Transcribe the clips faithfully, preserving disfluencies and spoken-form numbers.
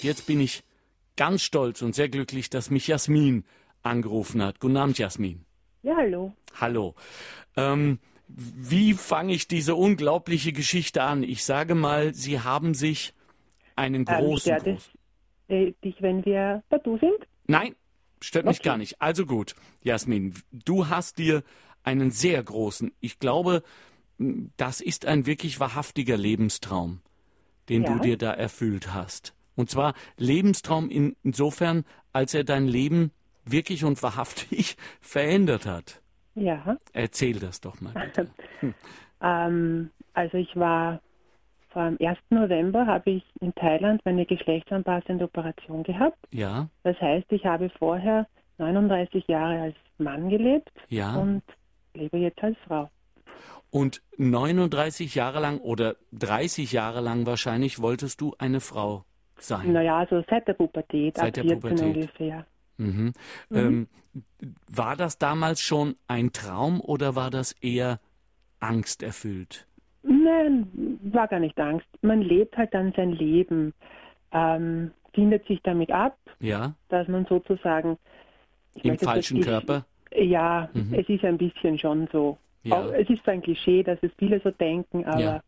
Jetzt bin ich ganz stolz und sehr glücklich, dass mich Jasmin angerufen hat. Guten Abend, Jasmin. Ja, hallo. Hallo. Ähm, wie fange ich diese unglaubliche Geschichte an? Ich sage mal, Sie haben sich einen großen... Ähm, stört es äh, dich, wenn wir bei du sind? Nein, stört mich Okay. gar nicht. Also gut, Jasmin, du hast dir einen sehr großen, ich glaube, das ist ein wirklich wahrhaftiger Lebenstraum, den Ja. du dir da erfüllt hast. Und zwar Lebenstraum in, insofern, als er dein Leben wirklich und wahrhaftig verändert hat. Ja. Erzähl das doch mal bitte. Hm. ähm, also ich war vor dem ersten November habe ich in Thailand meine geschlechtsanpassende Operation gehabt. Ja, Das heißt, ich habe vorher neununddreißig Jahre als Mann gelebt ja. und lebe jetzt als Frau. Und neununddreißig Jahre lang oder dreißig Jahre lang wahrscheinlich wolltest du eine Frau sein. Naja, also seit der Pubertät, Seit ab der vierzehn Pubertät. ungefähr. Mhm. Mhm. Ähm, war das damals schon ein Traum oder war das eher angsterfüllt? Nein, war gar nicht Angst. Man lebt halt dann sein Leben, ähm, findet sich damit ab, Ja, dass man sozusagen... ich im möchte das falschen nicht- Körper? Ja, Mhm. es ist ein bisschen schon so. Ja. Auch, es ist so ein Klischee, dass es viele so denken, aber Ja.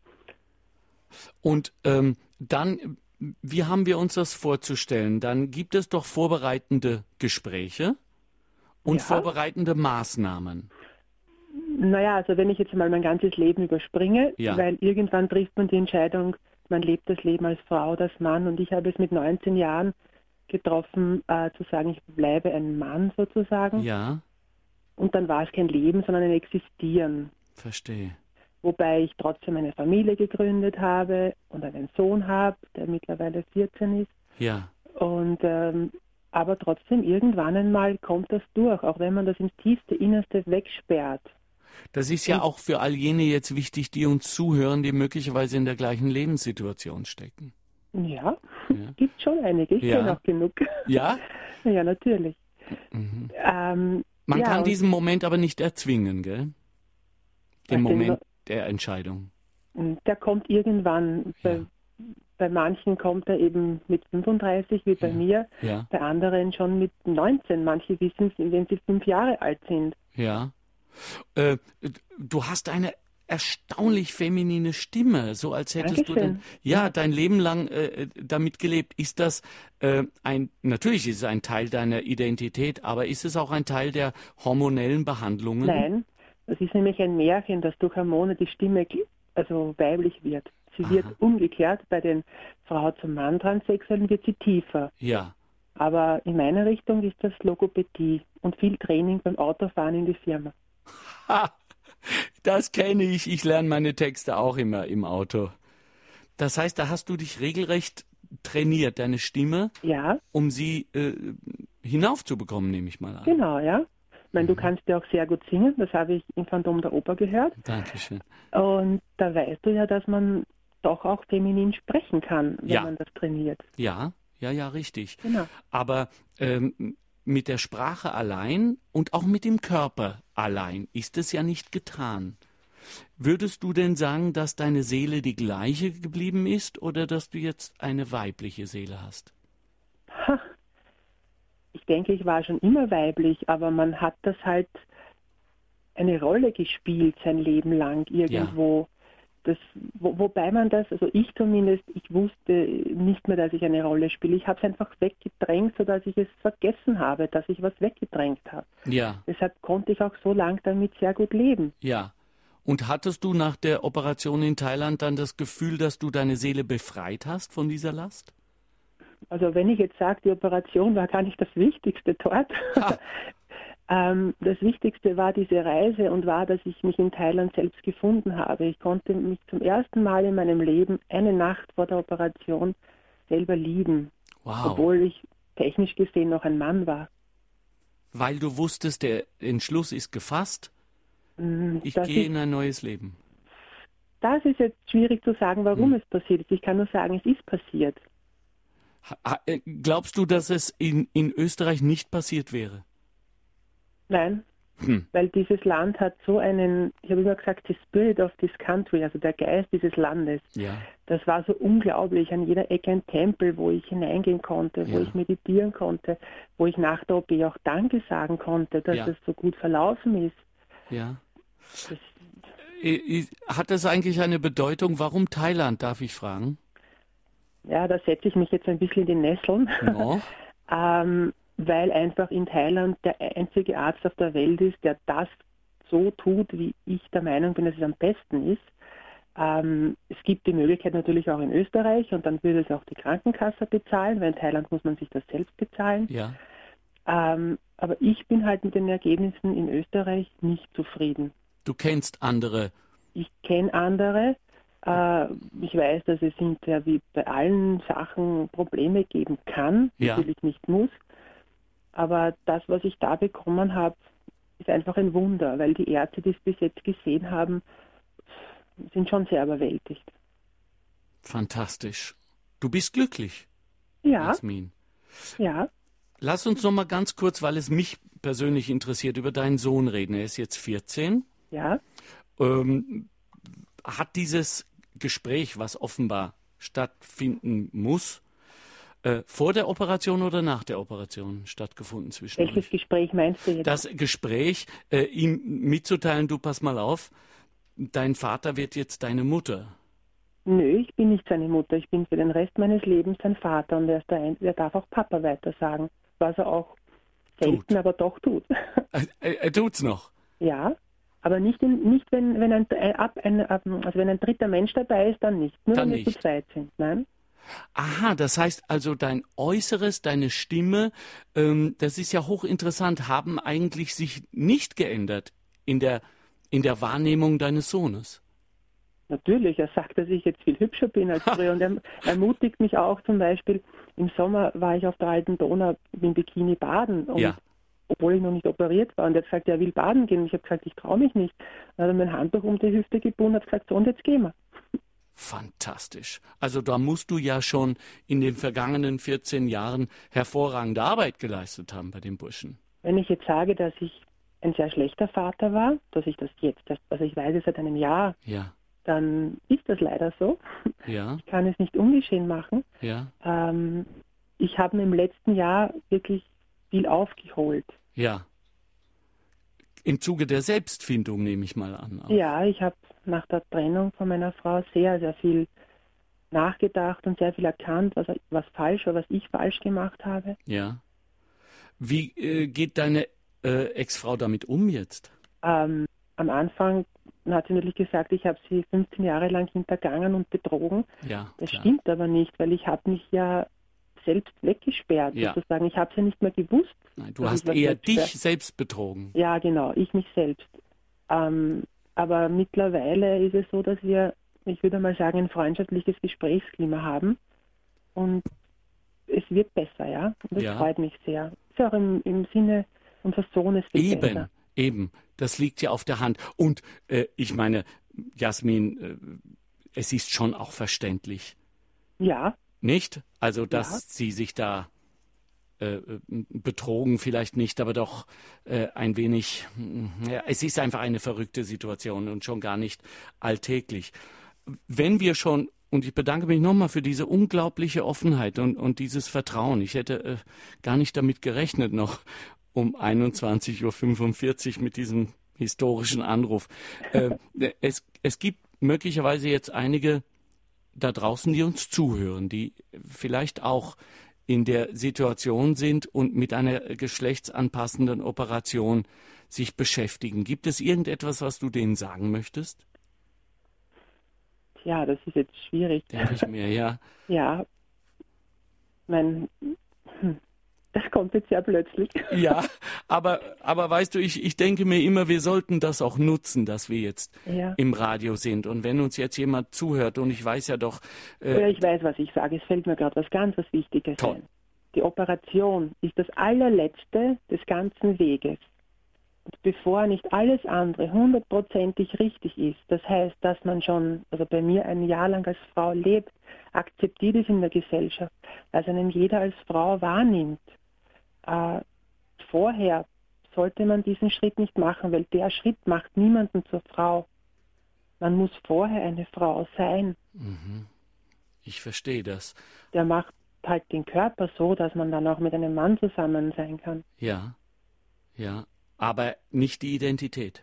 Und ähm, dann, wie haben wir uns das vorzustellen? Dann gibt es doch vorbereitende Gespräche und Ja. vorbereitende Maßnahmen. naja, also wenn ich jetzt mal mein ganzes Leben überspringe, Ja. weil irgendwann trifft man die Entscheidung, man lebt das Leben als Frau oder als Mann und ich habe es mit neunzehn Jahren getroffen, äh, zu sagen, ich bleibe ein Mann sozusagen. Ja, Und dann war es kein Leben, sondern ein Existieren. verstehe. Wobei ich trotzdem eine Familie gegründet habe und einen Sohn habe, der mittlerweile vierzehn ist. Ja, Und ähm, aber trotzdem irgendwann einmal kommt das durch, auch wenn man das ins tiefste Innerste wegsperrt. das ist ja Und- auch für all jene jetzt wichtig, die uns zuhören, die möglicherweise in der gleichen Lebenssituation stecken. Ja, Ja. gibt schon einige. Ich Ja. kenne auch genug. Ja? Ja, natürlich. Mhm. Ähm, Man ja, kann und diesen Moment aber nicht erzwingen, gell? Den Also Moment der Entscheidung. der kommt irgendwann. Bei, Ja. bei manchen kommt er eben mit fünfunddreißig, wie bei Ja. mir. Ja, Bei anderen schon mit neunzehn. Manche wissen es, wenn sie fünf Jahre alt sind. ja. Äh, du hast eine erstaunlich feminine Stimme, so als hättest du Dankeschön. den, ja, dein Leben lang äh, damit gelebt. Ist das äh, ein, natürlich ist es ein Teil deiner Identität, aber ist es auch ein Teil der hormonellen Behandlungen? Nein, das ist nämlich ein Märchen, dass durch Hormone die Stimme also weiblich wird. Sie Aha. wird umgekehrt, bei den Frau zum Mann Transsexuellen wird sie tiefer. Ja, Aber in meiner Richtung ist das Logopädie und viel Training beim Autofahren in die Firma. ha, das kenne ich. Ich lerne meine Texte auch immer im Auto. Das heißt, da hast du dich regelrecht trainiert, deine Stimme, Ja, um sie äh, hinaufzubekommen, nehme ich mal an. genau, ja. Ich meine, du kannst ja auch sehr gut singen, das habe ich im Phantom der Oper gehört. Dankeschön. Und da weißt du ja, dass man doch auch feminin sprechen kann, wenn Ja. man das trainiert. Ja, ja, ja, richtig. Genau. Aber ähm, mit der Sprache allein und auch mit dem Körper allein ist es ja nicht getan. Würdest du denn sagen, dass deine Seele die gleiche geblieben ist oder dass du jetzt eine weibliche Seele hast? Ha. Ich denke, ich war schon immer weiblich, aber man hat das halt eine Rolle gespielt sein Leben lang irgendwo. Das, wo, wobei man das, also ich zumindest, ich wusste nicht mehr, dass ich eine Rolle spiele. Ich habe es einfach weggedrängt, sodass ich es vergessen habe, dass ich was weggedrängt habe. Ja, Deshalb konnte ich auch so lang damit sehr gut leben. ja. Und hattest du nach der Operation in Thailand dann das Gefühl, dass du deine Seele befreit hast von dieser Last? Also wenn ich jetzt sage, die Operation war gar nicht das Wichtigste dort. Ha. ähm, das Wichtigste war diese Reise und war, dass ich mich in Thailand selbst gefunden habe. Ich konnte mich zum ersten Mal in meinem Leben eine Nacht vor der Operation selber lieben, Wow. obwohl ich technisch gesehen noch ein Mann war. Weil du wusstest, der Entschluss ist gefasst, Mm, ich das gehe ist, in ein neues Leben. das ist jetzt schwierig zu sagen, warum Hm. es passiert ist. Ich kann nur sagen, es ist passiert. Ha- ha- äh, Glaubst du, dass es in, in Österreich nicht passiert wäre? Nein, Hm. Weil dieses Land hat so einen, ich habe immer gesagt, the spirit of this country, also der Geist dieses Landes. Ja. Das war so unglaublich. An jeder Ecke ein Tempel, wo ich hineingehen konnte, wo Ja. ich meditieren konnte, wo ich nach der O P auch Danke sagen konnte, dass Ja. es so gut verlaufen ist. Ja. Das, Hat das eigentlich eine Bedeutung? Warum Thailand, darf ich fragen? ja, da setze ich mich jetzt ein bisschen in die Nesseln. No. ähm, weil einfach in Thailand der einzige Arzt auf der Welt ist, der das so tut, wie ich der Meinung bin, dass es am besten ist. Ähm, es gibt die Möglichkeit natürlich auch in Österreich und dann würde es auch die Krankenkasse bezahlen, weil in Thailand muss man sich das selbst bezahlen. Ja. Ähm, aber ich bin halt mit den Ergebnissen in Österreich nicht zufrieden. Du kennst andere. Ich kenne andere. Äh, ich weiß, dass es hinterher wie bei allen Sachen Probleme geben kann, Ja. natürlich nicht muss. Aber das, was ich da bekommen habe, ist einfach ein Wunder, weil die Ärzte, die es bis jetzt gesehen haben, sind schon sehr überwältigt. Fantastisch. Du bist glücklich, Ja, Jasmin. ja, Lass uns noch mal ganz kurz, weil es mich persönlich interessiert, über deinen Sohn reden. Er ist jetzt vierzehn. ja. Ähm, hat dieses Gespräch, was offenbar stattfinden muss, äh, vor der Operation oder nach der Operation stattgefunden zwischen Welches euch? Gespräch meinst du jetzt? Das Gespräch, äh, ihm mitzuteilen, du pass mal auf, dein Vater wird jetzt deine Mutter. Nö, ich bin nicht seine Mutter. Ich bin für den Rest meines Lebens sein Vater und er, ist der Ein- er darf auch Papa weiter sagen, was er auch selten, Tut. aber doch tut. Er, er, er tut's noch. Ja, aber nicht, in, nicht wenn, wenn, ein, ein, ab, ein, also wenn ein dritter Mensch dabei ist, dann nicht. Nur Dann wenn wir zu nicht. zweit sind. Nein? Aha, das heißt also, dein Äußeres, deine Stimme, ähm, das ist ja hochinteressant, haben eigentlich sich nicht geändert in der, in der Wahrnehmung deines Sohnes. Natürlich, er sagt, dass ich jetzt viel hübscher bin als früher und er ermutigt mich auch zum Beispiel, im Sommer war ich auf der alten Donau im Bikini baden und Ja. obwohl ich noch nicht operiert war und er hat gesagt, er will baden gehen und ich habe gesagt, ich traue mich nicht. Dann hat er mein Handtuch um die Hüfte gebunden und hat gesagt, so und jetzt gehen wir. Fantastisch. Also da musst du ja schon in den vergangenen vierzehn Jahren hervorragende Arbeit geleistet haben bei dem Burschen. Wenn ich jetzt sage, dass ich ein sehr schlechter Vater war, dass ich das jetzt, also ich weiß es seit einem Jahr, Ja, dann ist das leider so. ja, Ich kann es nicht ungeschehen machen. ja, Ähm, ich habe im letzten Jahr wirklich viel aufgeholt. ja. Im Zuge der Selbstfindung nehme ich mal an. auch. Ja, ich habe nach der Trennung von meiner Frau sehr, sehr viel nachgedacht und sehr viel erkannt, was, was falsch oder was ich falsch gemacht habe. Ja. Wie äh, geht deine äh, Ex-Frau damit um jetzt? Ähm, am Anfang hat sie natürlich gesagt, ich habe sie fünfzehn Jahre lang hintergangen und betrogen. Ja, Das klar. stimmt aber nicht, weil ich habe mich ja selbst weggesperrt, Ja. sozusagen. Ich habe es ja nicht mehr gewusst. Nein, du dass hast ich was eher wegsperre. dich selbst betrogen. Ja, genau, ich mich selbst. Ähm, aber mittlerweile ist es so, dass wir, ich würde mal sagen, ein freundschaftliches Gesprächsklima haben und es wird besser, ja. Und das Ja. freut mich sehr. Ist auch im, im Sinne unseres Sohnes viel Eben, besser. eben. Das liegt ja auf der Hand. Und äh, ich meine, Jasmin, äh, es ist schon auch verständlich, Ja, nicht? Also, dass Ja. sie sich da äh, betrogen vielleicht nicht, aber doch äh, ein wenig, mm, ja, es ist einfach eine verrückte Situation und schon gar nicht alltäglich. Wenn wir schon, und ich bedanke mich nochmal für diese unglaubliche Offenheit und, und dieses Vertrauen. Ich hätte äh, gar nicht damit gerechnet, noch um einundzwanzig Uhr fünfundvierzig mit diesem historischen Anruf. Äh, es, es gibt möglicherweise jetzt einige da draußen, die uns zuhören, die vielleicht auch in der Situation sind und mit einer geschlechtsanpassenden Operation sich beschäftigen. Gibt es irgendetwas, was du denen sagen möchtest? ja, das ist jetzt schwierig. Denke ich mir, ja. Ja, mein, hm, das kommt jetzt sehr plötzlich. Ja, aber, aber weißt du, ich, ich denke mir immer, wir sollten das auch nutzen, dass wir jetzt Ja. im Radio sind. Und wenn uns jetzt jemand zuhört, und ich weiß ja doch, Ja, äh, ich weiß, was ich sage. Es fällt mir gerade was ganz was Wichtiges Toll. ein. Die Operation ist das allerletzte des ganzen Weges. Und bevor nicht alles andere hundertprozentig richtig ist, das heißt, dass man schon, also bei mir ein Jahr lang als Frau lebt, akzeptiert ist in der Gesellschaft, dass einem jeder als Frau wahrnimmt. Äh, vorher sollte man diesen Schritt nicht machen, weil der Schritt macht niemanden zur Frau. Man muss vorher eine Frau sein. Mhm. Ich verstehe das. Der macht halt den Körper so, dass man dann auch mit einem Mann zusammen sein kann. Ja, ja, aber nicht die Identität.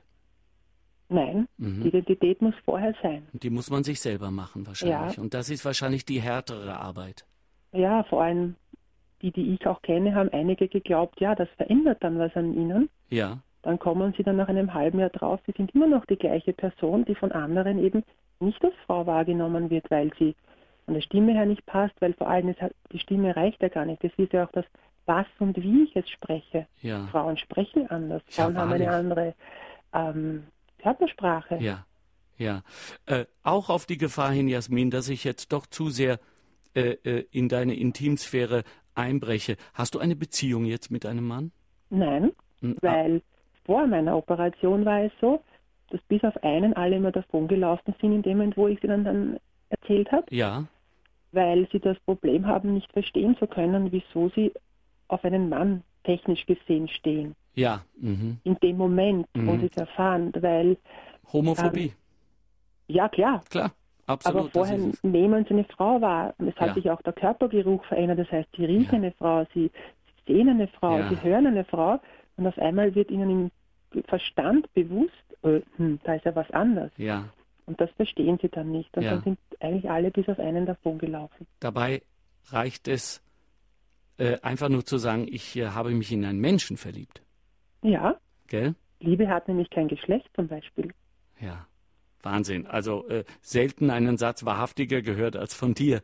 Nein, Mhm. die Identität muss vorher sein. Die muss man sich selber machen wahrscheinlich. Ja. Und das ist wahrscheinlich die härtere Arbeit. Ja, vor allem die, die ich auch kenne, haben einige geglaubt, ja, das verändert dann was an ihnen. Ja. Dann kommen sie dann nach einem halben Jahr drauf, sie sind immer noch die gleiche Person, die von anderen eben nicht als Frau wahrgenommen wird, weil sie von der Stimme her nicht passt, weil vor allem ist halt, die Stimme reicht ja gar nicht. Das ist ja auch das, was und wie ich es spreche. Ja. Frauen sprechen anders, Frauen Ja, haben eine andere ähm, Körpersprache. Ja, ja. Äh, auch auf die Gefahr hin, Jasmin, dass ich jetzt doch zu sehr äh, äh, in deine Intimsphäre einbreche. Hast du eine Beziehung jetzt mit einem Mann? Nein, Hm, weil vor meiner Operation war es so, dass bis auf einen alle immer davon gelaufen sind, in dem Moment, wo ich sie dann, dann erzählt habe, Ja, weil sie das Problem haben, nicht verstehen zu können, wieso sie auf einen Mann technisch gesehen stehen. ja. Mhm. In dem Moment, wo Mhm. sie es erfahren, weil, Homophobie, ja klar, klar, absolut. aber vorher das ist es. nehmen sie eine Frau wahr. Es hat Ja. sich auch der Körpergeruch verändert, das heißt, sie riechen Ja. eine Frau, sie, sie sehen eine Frau, Ja. sie hören eine Frau und auf einmal wird ihnen im Verstand bewusst, äh, hm, da ist ja was anderes. Ja, Und das verstehen sie dann nicht. Und Ja. dann sind eigentlich alle bis auf einen davon gelaufen. dabei reicht es äh, einfach nur zu sagen, ich äh, habe mich in einen Menschen verliebt. Ja, Gell? Liebe hat nämlich kein Geschlecht zum Beispiel. Ja, Wahnsinn. Also äh, selten einen Satz wahrhaftiger gehört als von dir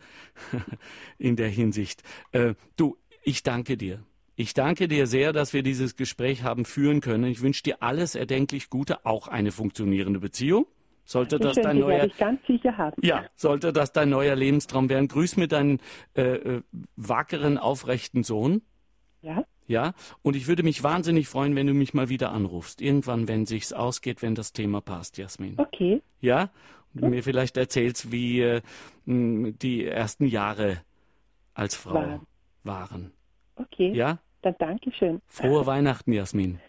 in der Hinsicht. Äh, du, ich danke dir. Ich danke dir sehr, dass wir dieses Gespräch haben führen können. Ich wünsche dir alles erdenklich Gute, auch eine funktionierende Beziehung. Sollte das Schön, dein die neuer, werde ich ganz sicher haben. ja, sollte das dein neuer Lebenstraum werden. Grüß mir deinen äh, äh, wackeren, aufrechten Sohn. Ja, Ja, und ich würde mich wahnsinnig freuen, wenn du mich mal wieder anrufst. Irgendwann, wenn sich's ausgeht, wenn das Thema passt, Jasmin. okay. Ja? Und du mir vielleicht erzählst, wie äh, mh, die ersten Jahre als Frau Waren. waren. Okay, Ja? dann danke schön. Frohe Weihnachten, Jasmin.